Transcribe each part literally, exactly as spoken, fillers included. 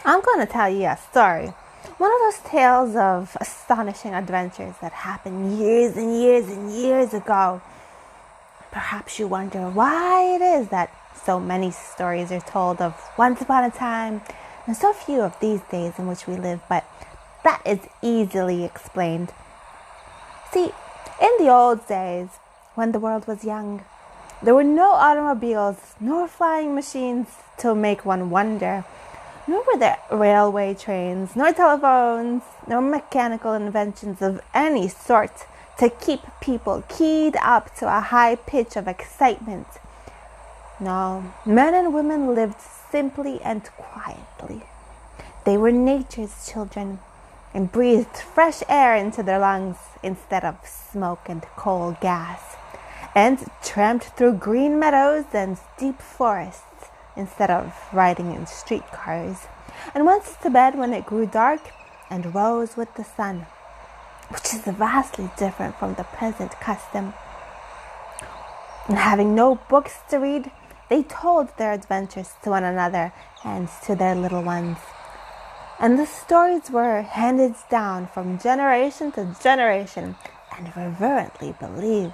I'm going to tell you a story. One of those tales of astonishing adventures that happened years and years and years ago. Perhaps you wonder why it is that so many stories are told of once upon a time and so few of these days in which we live, but that is easily explained. See, in the old days, when the world was young, there were no automobiles nor flying machines to make one wonder. Nor were there railway trains, nor telephones, nor mechanical inventions of any sort to keep people keyed up to a high pitch of excitement. No, men and women lived simply and quietly. They were nature's children and breathed fresh air into their lungs instead of smoke and coal gas, and tramped through green meadows and deep forests instead of riding in streetcars, and went to bed when it grew dark and rose with the sun, which is vastly different from the present custom. And having no books to read, they told their adventures to one another and to their little ones. And the stories were handed down from generation to generation and reverently believed.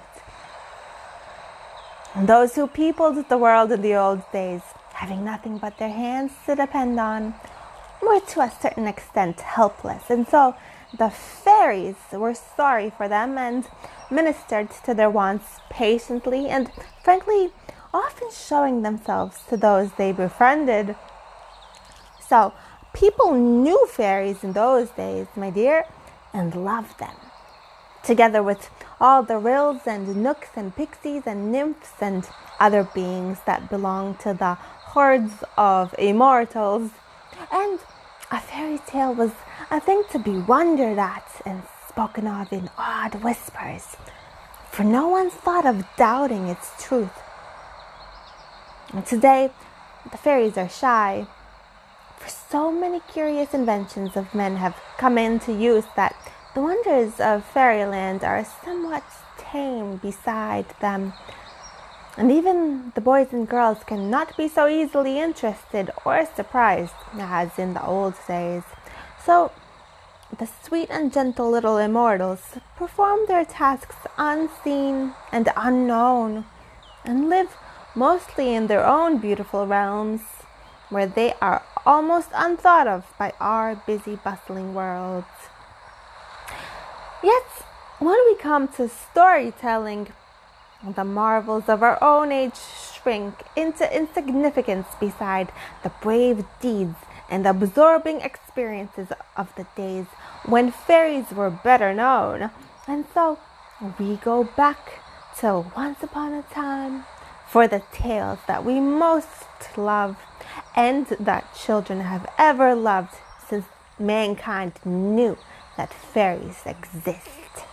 And those who peopled the world in the old days, having nothing but their hands to depend on, were to a certain extent helpless, and so the fairies were sorry for them and ministered to their wants patiently and frankly, often showing themselves to those they befriended. So people knew fairies in those days, my dear, and loved them, together with all the rills and nooks and pixies and nymphs and other beings that belong to the hordes of immortals. And a fairy tale was a thing to be wondered at and spoken of in awed whispers, for no one thought of doubting its truth. And today, the fairies are shy, for so many curious inventions of men have come into use that the wonders of fairyland are somewhat tame beside them. And even the boys and girls cannot be so easily interested or surprised as in the old days. So the sweet and gentle little immortals perform their tasks unseen and unknown, and live mostly in their own beautiful realms, where they are almost unthought of by our busy, bustling worlds. Yet, when we come to storytelling, the marvels of our own age shrink into insignificance beside the brave deeds and absorbing experiences of the days when fairies were better known. And so we go back to once upon a time for the tales that we most love and that children have ever loved since mankind knew that fairies exist.